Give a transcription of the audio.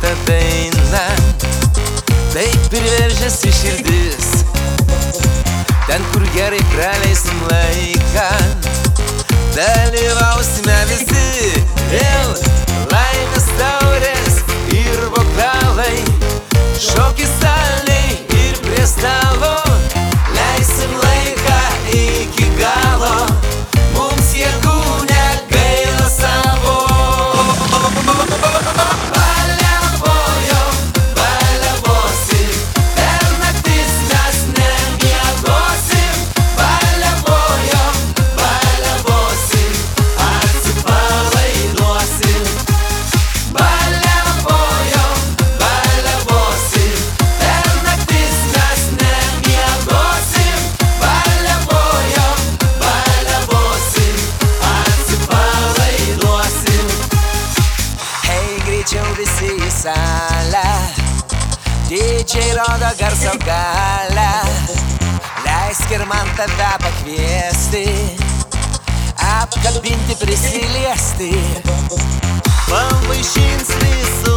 šitą dainą, taip ir veržiasi širdis. Ten, kur gerai praleisim laiką, dalyvausime visi. Vėl laimės taurės ir vokalai, šokis salėj ir prie stalo. Leisim laiką iki galo, mums jėgų negaila savo. Baliavojom, baliavosim, per naktis mes nemiegosim. Baliavojom, baliavosim, atsipalaiduosim. Baliavojom, baliavosim, per naktis mes nemiegosim. Baliavojom, baliavosim, atsipalaiduosim. Hei, greičiau visi į salę, didžiai rodo garso galią. Leisk ir man tave pakviesti, apkabinti, prisiliesti. Pavaišins visų